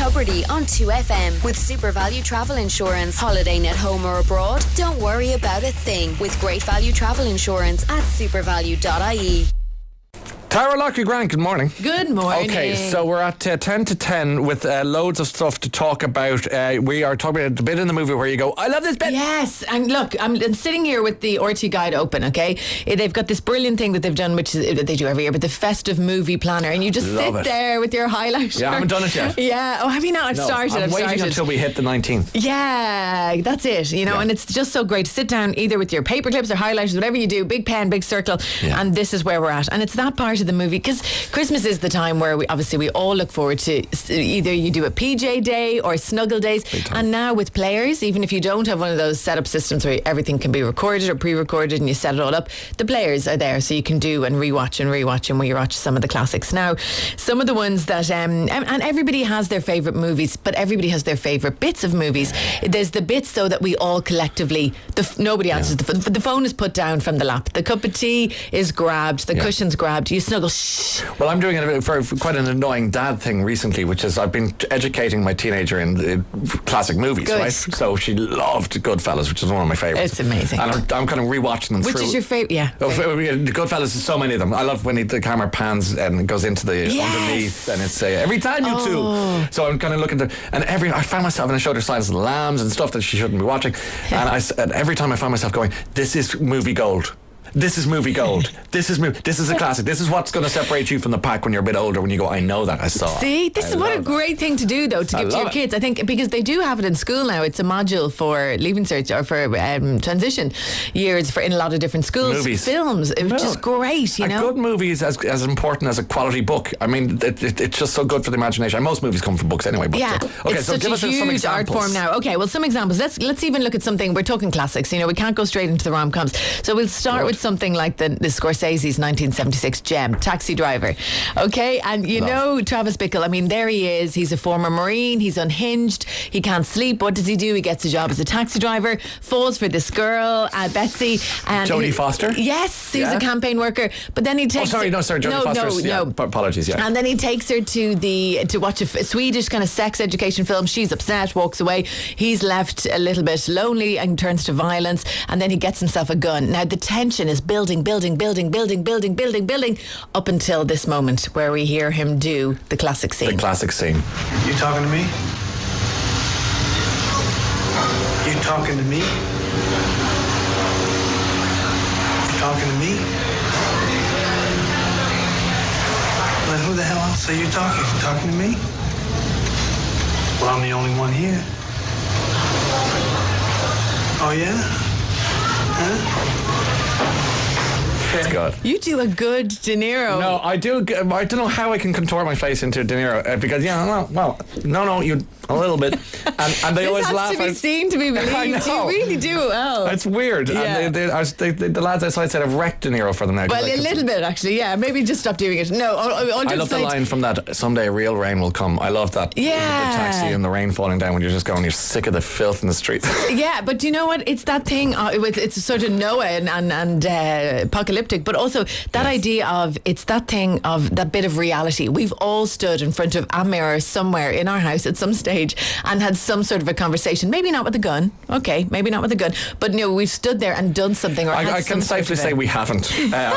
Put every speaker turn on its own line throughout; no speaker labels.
Tubridy on 2FM with Super Value Travel Insurance. Holidaying at home or abroad? Don't worry about a thing with Great Value Travel Insurance at supervalue.ie.
Tara Lockley Grant, good morning.
Good morning.
Okay, so we're at 10 to 10 with loads of stuff to talk about. We are talking about the bit in the movie where you go, I love this bit.
Yes, and look, I'm sitting here with the RT Guide open, okay? They've got this brilliant thing that they've done, which is, they do every year, but the festive movie planner, and you just sit there with your highlighter.
Yeah, I haven't done it yet.
Yeah, oh, have you not? I've started.
I'm waiting until we hit the 19th.
Yeah, that's it, and it's just so great to sit down either with your paper clips or highlighters, whatever you do, big pen, big circle, and this is where we're at. And it's that part of the movie, because Christmas is the time where we all look forward to either you do a PJ day or snuggle days, and now with players, even if you don't have one of those setup systems where everything can be recorded or pre-recorded and you set it all up, the players are there so you can do and rewatch and rewatch some of the classics. Now, some of the ones that and everybody has their favourite movies, but everybody has their favourite bits of movies. There's the bits though that we all collectively, nobody answers the phone is put down from the lap, the cup of tea is grabbed, the cushion's grabbed, you snuggle.
Well, I'm doing it for quite an annoying dad thing recently, which is I've been educating my teenager in classic movies, right? So she loved Goodfellas, which is one of my favourites.
It's amazing.
And I'm kind of rewatching them
Which is your favourite? Yeah.
Goodfellas is so many of them. I love when the camera pans and it goes into the underneath, and it's every time you two. So I'm kind of looking I find myself, and I showed her Silence of the Lambs and stuff that she shouldn't be watching, and every time I find myself going, this is movie gold. This is movie gold. This is a classic. This is what's going to separate you from the pack when you're a bit older, when you go, I know that, I saw it.
See, this is what a great thing to do, though, to give to your kids. I think because they do have it in school now. It's a module for Leaving Cert or for transition years in a lot of different schools.
Movies.
Films, which is great,
A good movie is as important as a quality book. I mean, it's just so good for the imagination. And most movies come from books anyway. But okay,
it's
so
such
give us
a
some
huge
examples.
art form now. Okay, well, some examples. Let's even look at something. We're talking classics. We can't go straight into the rom-coms. So we'll start with something like the Scorsese's 1976 gem, Taxi Driver. Okay, and Travis Bickle, I mean, there he is. He's a former Marine. He's unhinged. He can't sleep. What does he do? He gets a job as a taxi driver, falls for this girl, Betsy. And
Jodie Foster?
Yes, he's a campaign worker. But then he takes
Jodie Foster.
No.
Apologies, yeah.
And then he takes her to watch a Swedish kind of sex education film. She's upset, walks away. He's left a little bit lonely and turns to violence. And then he gets himself a gun. Now, the tension is building up until this moment where we hear him do the classic scene.
The classic scene.
You talking to me? You talking to me? You talking to me? Then who the hell else are you talking? You talking to me? Well, I'm the only one here. Oh, yeah? Huh?
It's good.
You do a good De Niro.
No, I do. I don't know how I can contort my face into De Niro because you a little bit, and they always laugh.
This has to be seen to be believed.
I know.
You really do well.
It's weird.
Yeah.
And the lads outside said I've wrecked De Niro for them now.
Well, a little bit actually. Yeah, maybe just stop doing it. No,
I love the line from that. Someday real rain will come. I love that.
Yeah.
The taxi and the rain falling down when you're just going. You're sick of the filth in the streets.
Yeah, but do you know what? It's that thing. It's sort of Noah and apocalyptic, but also that idea of it's that thing of that bit of reality. We've all stood in front of a mirror somewhere in our house at some stage and had some sort of a conversation. Maybe not with a gun. Okay, maybe not with a gun, but we've stood there and done something. Or
I can safely say we haven't.
I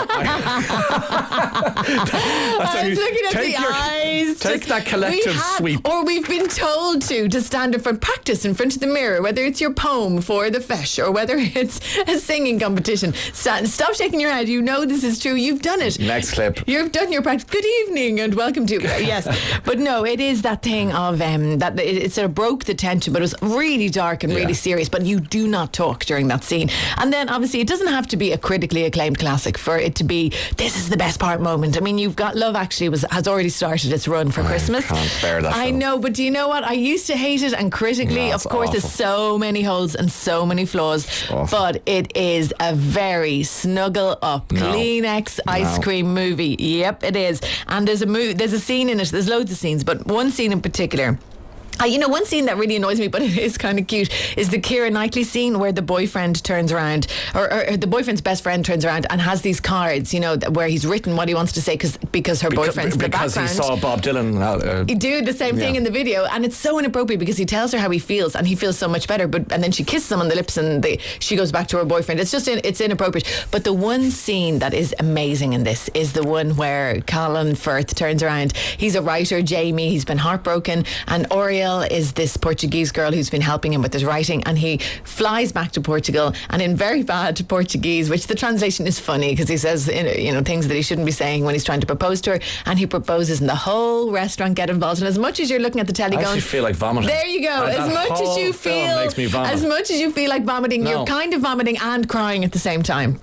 was looking at the eyes.
Take that collective sweep.
Or we've been told to stand in front, practice in front of the mirror, whether it's your poem for the fesh or whether it's a singing competition. Stop shaking your head. You know this is true. You've done it.
Next clip.
You've done your practice. Good evening and welcome to. Yes. But no, it is that thing of that it sort of broke the tension, but it was really dark and really serious. But you do not talk during that scene. And then obviously it doesn't have to be a critically acclaimed classic for it to be this is the best part moment. I mean, you've got Love Actually has already started its run for Christmas.
I can't bear that
I
film.
know, but do you know what? I used to hate it, and critically, of course, there's so many holes and so many flaws. But it is a very snuggle up Kleenex ice cream movie. Yep, it is. And there's a scene in it. There's loads of scenes, but one scene in particular One scene that really annoys me, but it is kind of cute, is the Keira Knightley scene where the boyfriend turns around, or the boyfriend's best friend turns around and has these cards, where he's written what he wants to say because her boyfriend's in the background.
Because he saw Bob Dylan.
He do the same thing in the video, and it's so inappropriate because he tells her how he feels, and he feels so much better. And then she kisses him on the lips, and she goes back to her boyfriend. It's just it's inappropriate. But the one scene that is amazing in this is the one where Colin Firth turns around. He's a writer, Jamie. He's been heartbroken, and Oriel is this Portuguese girl who's been helping him with his writing, and he flies back to Portugal, and in very bad Portuguese, which the translation is funny because he says things that he shouldn't be saying when he's trying to propose to her, and he proposes, and the whole restaurant get involved. And as much as you're looking at the telly,
I
going,
actually feel like vomiting.
There you go. As much as you feel,
makes me vomit.
As much as you feel like vomiting, you're kind of vomiting and crying at the same time.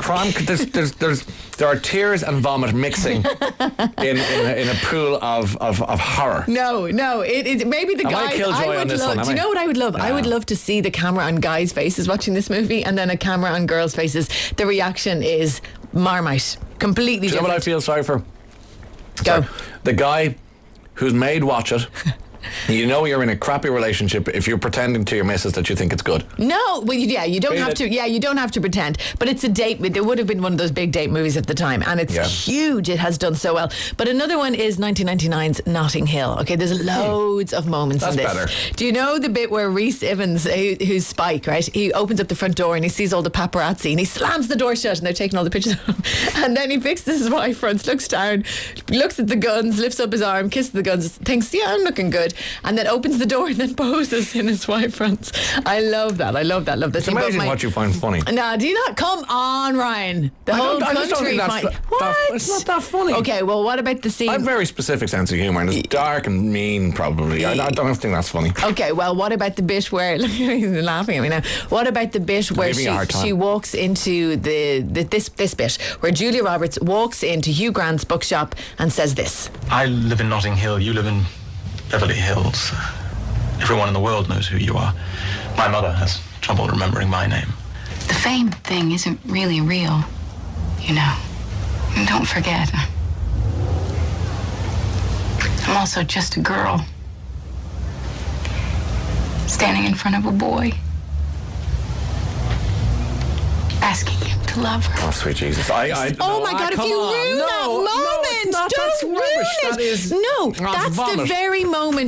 There are tears and vomit mixing in a pool of horror.
No, it maybe the guy.
Killjoy on this one,
do you know what I would love? I would love to see the camera on guys' faces watching this movie, and then a camera on girls' faces. The reaction is Marmite, completely different.
Do you know what I feel sorry for?
Go.
Sorry. The guy who's made Watch It. You're in a crappy relationship if you're pretending to your missus that you think it's good.
No, well, you don't have to. Yeah, you don't have to pretend. But it's a date. There would have been one of those big date movies at the time, and it's huge. It has done so well. But another one is 1999's Notting Hill. Okay, there's loads of moments in this.
That's better.
Do you know the bit where Rhys Evans, who's Spike, right? He opens up the front door and he sees all the paparazzi, and he slams the door shut, and they're taking all the pictures of him. And then he fixes his wife fronts, looks down, looks at the guns, lifts up his arm, kisses the guns, thinks, yeah, I'm looking good. And then opens the door and then poses in his wife fronts. I love that. Love this.
It's amazing what you find funny.
No, do you not? Come on, Ryan. The whole country.
It's not that funny.
Okay, well, what about the scene?
I have a very specific sense of humour, and it's dark and mean, probably. I don't think that's funny.
Okay, well, what about the bit where he's laughing at me now? What about the bit where she walks into this bit where Julia Roberts walks into Hugh Grant's bookshop and says this:
I live in Notting Hill. You live in Beverly Hills. Everyone in the world knows who you are. My mother has trouble remembering my name.
The fame thing isn't really real, And don't forget, I'm also just a girl standing in front of a boy asking him to love her.
Oh, sweet Jesus.
Oh my God, if you ruin that moment, don't ruin it. That's the very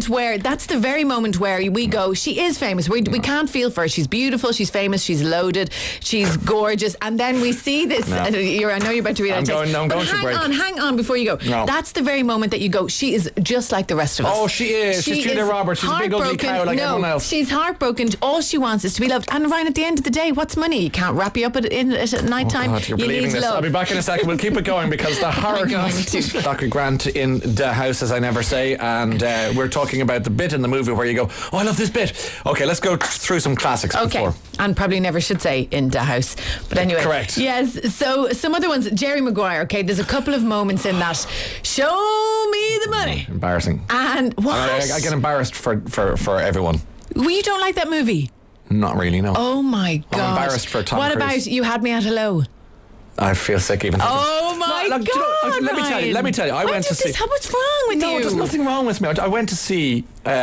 moment where we go, she is famous. We can't feel for her. She's beautiful, she's famous, she's loaded, she's gorgeous. And then we see this. I know you're about to read it.
I'm going to break.
Hang on before you go.
No.
That's the very moment that you go, she is just like the rest of us.
Oh, she is. She's Julia Roberts. She's a big ugly cow like everyone else.
She's heartbroken. All she wants is to be loved. And Ryan, at the end of the day, what's money? You can't wrap you up at night time.
Oh God, you're believing this. I'll be back in a second. We'll keep it going because the horror. Dr. Grant in The House, as I never say, and we're talking about the bit in the movie where you go, oh, I love this bit. Okay, let's go through some classics before.
And probably never should say in The House. But anyway.
Correct.
Yes, so some other ones. Jerry Maguire, okay, there's a couple of moments in that. Show me the money.
Embarrassing.
And what?
I get embarrassed for everyone.
Well, you don't like that movie?
Not really, no.
Oh my God.
I'm embarrassed for Tom Cruise.
What about You Had Me at Hello?
I feel sick even thinking.
Oh my God,
let me tell you. I went to see.
What's wrong with you?
No, there's nothing wrong with me. I went to see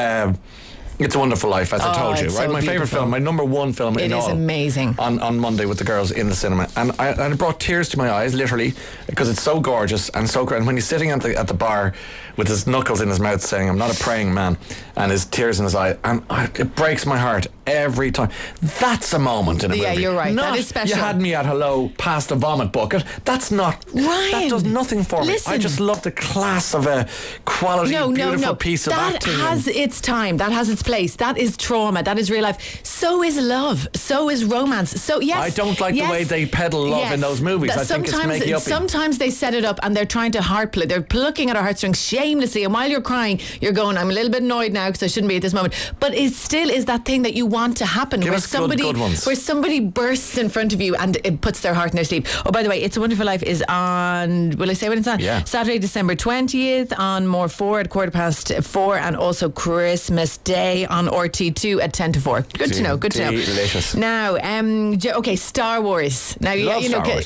It's a Wonderful Life, as I told you, right?
So
my favourite film, my number one film in all.
It is amazing.
On Monday with the girls in the cinema. And it brought tears to my eyes, literally, because it's so gorgeous and so great. And when he's sitting at the bar with his knuckles in his mouth saying, I'm not a praying man, and his tears in his eye, and it breaks my heart every time. That's a moment in a movie.
Yeah, you're right.
Not
that is special.
You Had Me at Hello past the vomit bucket. That's not...
Ryan,
that does nothing for me. I just love the class of a quality, beautiful piece of acting.
That has its time. That has its place. That is trauma. That is real life. So is love. So is romance. So, yes.
I don't like the way they peddle love in those movies. I think it's makey-uppy.
Sometimes they set it up and they're trying to heartplay. They're plucking at our heartstrings shamelessly, and while you're crying, you're going, I'm a little bit annoyed now because I shouldn't be at this moment. But it still is that thing that you want to happen, where somebody bursts in front of you and it puts their heart in their sleeve. Oh, by the way, It's a Wonderful Life is on, will I say when it's on?
Yeah.
Saturday, December 20th on More 4 at 4:15, and also Christmas Day on RT2 at 10 to 4. Good to know.
Delicious.
Now, okay, Star Wars. Now,
Star Wars.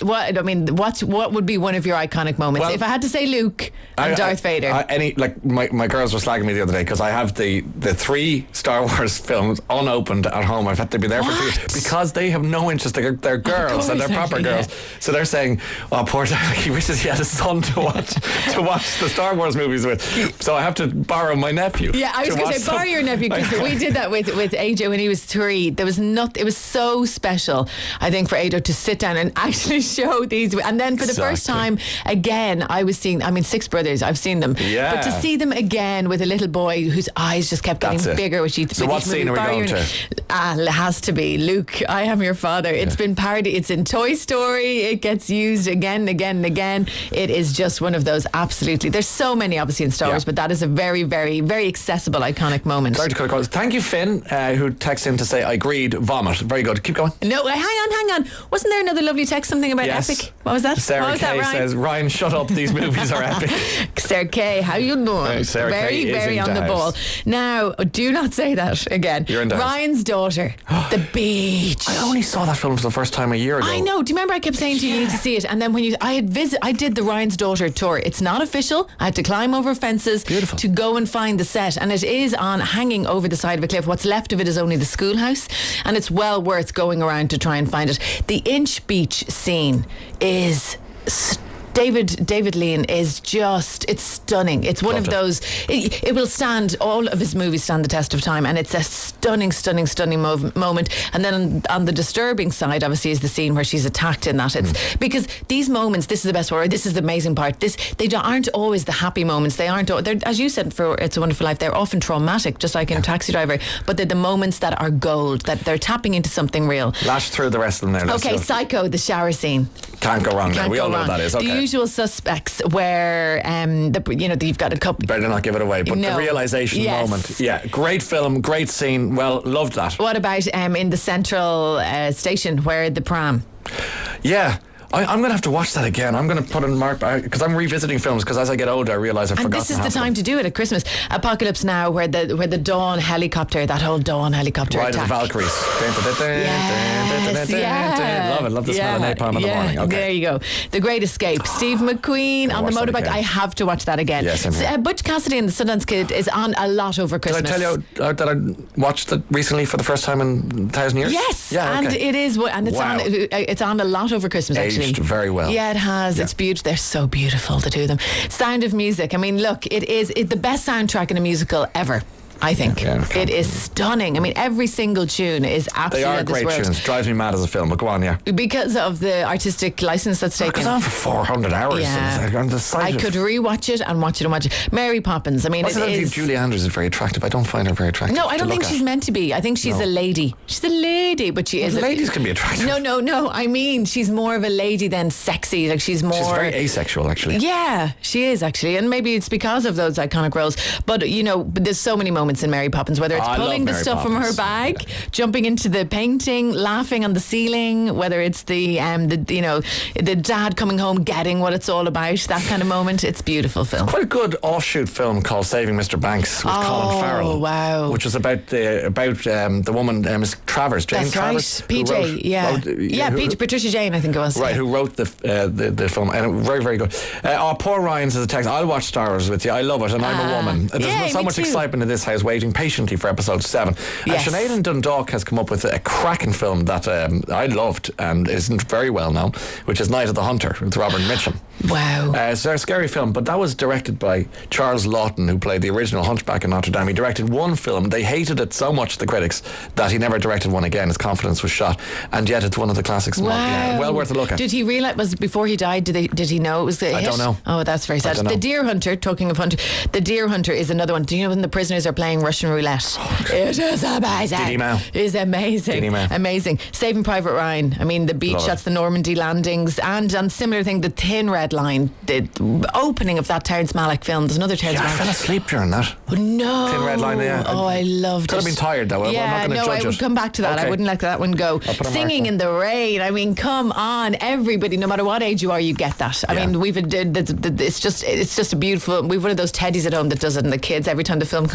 What would be one of your iconic moments?
Well,
if I had to say Luke and Darth Vader.
My girls were slagging me the other day because I have the the 3 Star Wars films unopened at home. I've had to be there for 2 years because they have no interest. They're girls and they're proper girls. So they're saying, "Oh, poor Derek, he wishes he had a son to watch the Star Wars movies with." So I have to borrow my nephew.
Yeah, I was going to say borrow your nephew, because we did that with AJ when he was 3. There was it was so special, I think, for Ado to sit down and actually show these. And then for the first time again, I was seeing. I mean, 6 brothers. I've seen them. Yeah. But to see them again with a little boy whose eyes just kept getting bigger.
So what scene are we going to?
It has to be Luke, I Am Your Father. It's been parodied. It's in Toy Story. It gets used again and again and again. It is just one of those absolutely. There's so many obviously in Star Wars, but that is a very, very, very accessible, iconic moment.
Thank you, Finn, who texts in to say, "I agreed, vomit." Very good. Keep going.
No, hang on. Wasn't there another lovely text? Something about epic? What was that?
Sarah Kay says, "Ryan, shut up. These movies are epic."
Sarah Kay, how you doing?
Sarah
very,
Kay
very on the ball. Now, do not say that again.
You're in the
Ryan's daughter, The Beach.
I only saw that film for the first time a year ago.
I know. Do you remember I kept saying to you, you need to see it? And then when I did the Ryan's daughter tour. It's not official. I had to climb over fences to go and find the set, and it is hanging over the side of a cliff. What's left of it is only the schoolhouse, and it's well worth going around to try and find it. The Inch Beach scene is David Lean is it's stunning. It's one of those, it will stand, all of his movies stand the test of time, and it's a stunning moment. And then on the disturbing side, obviously, is the scene where she's attacked in that. It's because these moments, this is the best part, this is the amazing part, they aren't always the happy moments. They aren't, they're, as you said for It's a Wonderful Life, they're often traumatic, just like in Taxi Driver, but they're the moments that are gold, that they're tapping into something real.
Lash through the rest of them there.
Okay, Psycho, the shower scene.
Can't go wrong there. We all know what that is. Okay.
The Usual Suspects, where you've got a couple.
Better not give it away, but the realization moment. Yeah, great film, great scene. Well, loved that.
What about in the central station where the pram?
Yeah. I'm going to have to watch that again. I'm going to put in mark, because I'm revisiting films, because as I get older I realise I've forgotten.
And this is the time to do it at Christmas. Apocalypse Now, where the Dawn helicopter, that whole Dawn helicopter
Ride
attack.
of the Valkyries. Love the smell of napalm in the morning. Okay.
There you go. The Great Escape. Steve McQueen on the motorbike. I have to watch that again.
Yes,
Butch Cassidy and the Sundance Kid is on a lot over Christmas.
Did I tell you that I watched it recently for the first time in 1,000 years?
Yes.
Yeah,
and it is, and it's on a lot over Christmas.
Aged very well.
Yeah, it has. Yeah. It's beautiful. They're so beautiful, the two of them. Sound of Music. I mean, look, it is the best soundtrack in a musical ever. I think it is stunning. I mean, every single tune is absolutely.
They are great tunes. Drives me mad as a film, but go on,
because of the artistic license that's taken.
It goes on for 400 hours.
Yeah. I could rewatch it and watch it and watch it. Mary Poppins. I mean,
Julie Andrews is very attractive. I don't find her very attractive.
No, I don't think she's meant to be. I think she's a lady. She's a lady, but she is.
Ladies can be attractive.
No. I mean, she's more of a lady than sexy. Like she's
very asexual, actually.
Yeah, she is actually, and maybe it's because of those iconic roles. But there's so many moments in Mary Poppins, whether it's pulling the stuff from her bag, jumping into the painting, laughing on the ceiling, whether it's the dad coming home getting what it's all about, that kind of moment. It's a beautiful film.
It's quite a good offshoot film called Saving Mr. Banks with Colin Farrell.
Wow.
Which was about the woman, Miss Travers, Jane
That's
Travers.
Right. PJ. Patricia Jane, I think it was.
Right, who wrote the film, and very, very good. Poor Ryan says a text, "I'll watch Star Wars with you. I love it, and I'm a woman." There's so much excitement in this house, waiting patiently for episode 7.
Yes.
Sinead and Dundalk has come up with a cracking film that I loved and isn't very well known, which is Night of the Hunter with Robert Mitchum.
Wow.
It's a scary film, but that was directed by Charles Laughton, who played the original Hunchback in Notre Dame. He directed one film. They hated it so much, the critics, that he never directed one again. His confidence was shot, and yet it's one of the classics.
Wow.
Yeah, well worth a look at.
Did he realise, was it before he died, did he know it was the hit?
I don't know.
Oh, that's very sad. The Deer Hunter, talking of Hunter, The Deer Hunter is another one. Do you know when the prisoners are playing Russian roulette? It is amazing.
Didi Mao.
It is amazing. Amazing. Saving Private Ryan. I mean, the beach shots, the Normandy landings, and similar thing, the Thin Red Line, the opening of that Terrence Malick film. There's another Terrence Malick.
I fell asleep during that.
No.
Thin Red Line, yeah.
Oh, I loved it.
Could have been tired though.
Yeah,
I'm not going to judge
I would come back to that. Okay. I wouldn't let that one go. Singing in the Rain. I mean, come on, everybody, no matter what age you are, you get that. I mean, it's just a beautiful. We've one of those teddies at home that does it, and the kids every time the film comes on,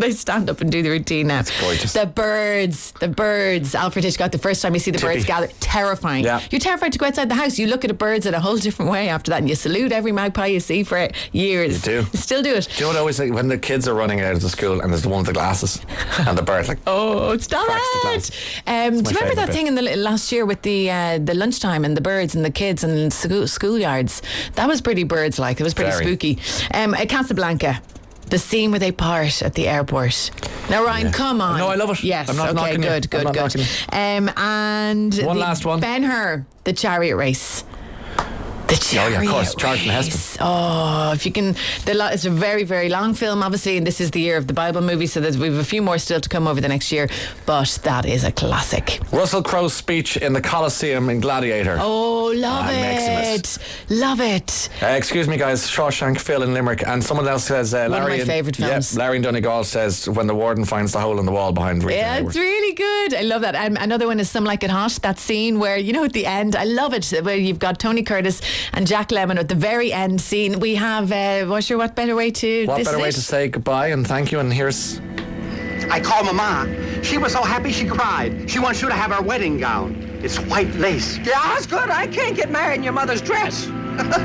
they stand up and do the routine now.
It's gorgeous.
The birds. Alfred Hitchcock, the first time you see the birds gather, terrifying.
Yeah.
You're terrified to go outside the house. You look at the birds in a whole different way after that, and you salute every magpie you see for years.
You do.
You still do it.
Do you know what I always say? When the kids are running out of the school and there's the one with the glasses and the bird, like,
oh, stop
cracks the
it.
glass.
Do you remember
favourite
that
bit.
thing in the last year with the lunchtime and the birds and the kids and schoolyards? That was pretty birds-like. It was pretty
Very.
spooky. At Casablanca, the scene where they part at the airport. Now, Ryan, come on.
No, I love it.
Yes,
I'm not
okay,
knocking you.
good.
I'm not knocking you.
And
One
the
last one.
Ben-Hur, the chariot race. The chariot
of course, Charlton
race.
Heston.
Oh, if you can, it's a very, very long film, obviously, and this is the year of the Bible movie, so we have a few more still to come over the next year, but that is a classic.
Russell Crowe's speech in the Coliseum in Gladiator.
Oh, love
Maximus.
it. Love it.
Excuse me, guys. Shawshank, Phil in Limerick, and someone else says
of
Larry.
my favourite films.
Yep, Larry in Donegal says when the warden finds the hole in the wall behind Rita
Yeah,
Hayworth.
it's really good. I love that. Another one is Some Like It Hot. That scene where, at the end, I love it, where you've got Tony Curtis and Jack Lemmon at the very end scene. We have, what better way to...
What
this
better
is
way
it?
to say goodbye and thank you? And here's...
I called Mama. She was so happy she cried. She wants you to have her wedding gown. It's white lace.
Yeah, that's good. I can't get married in your mother's dress. She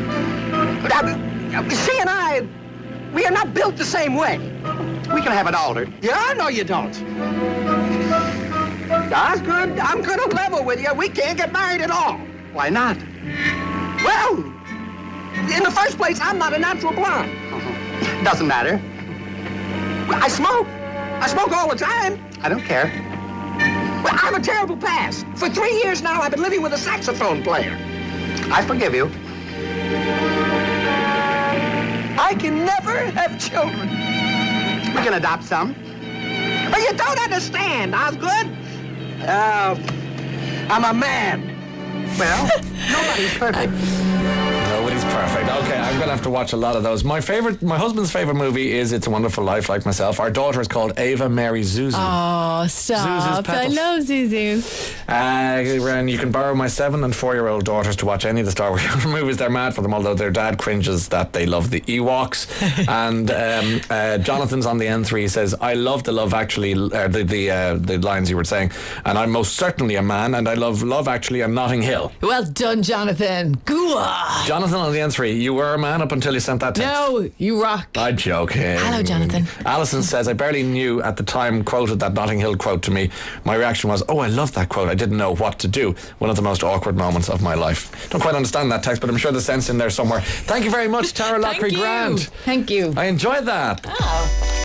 and I, we are not built the same way.
We can have it altered.
Yeah, no, you don't. That's good. I'm going to level with you. We can't get married at all.
Why not?
Well, in the first place, I'm not a natural blonde.
Doesn't matter.
I smoke. I smoke all the time.
I don't care.
Well, I have a terrible past. For 3 years now, I've been living with a saxophone player.
I forgive you.
I can never have children.
We can adopt some.
But you don't understand, Osgood. I'm a man.
Well, nobody's perfect.
Nobody's perfect. Okay, I'm going to have to watch a lot of those. My husband's favourite movie is It's a Wonderful Life, like myself. Our daughter is called Ava Mary Zuzu.
Oh, stop.
Zuzu's
I
Petals.
love Zuzu.
And you can borrow my 7 and 4-year-old daughters to watch any of the Star Wars movies. They're mad for them, although their dad cringes that they love the Ewoks. And Jonathan's on the N3 says, I love the Love Actually, the lines you were saying, and I'm most certainly a man, and I love Love Actually and Notting Hill.
Well done, Jonathan. Gua.
Jonathan on the N3, you were a man up until you sent that text.
No, you rock.
I'm joking.
Hello, Jonathan.
Alison says, I barely knew at the time quoted that Notting Hill quote to me. My reaction was, oh, I love that quote. I didn't know what to do. One of the most awkward moments of my life. Don't quite understand that text, but I'm sure there's sense in there somewhere. Thank you very much, Tara Lockery Grant.
Thank you.
I enjoyed that.
Oh.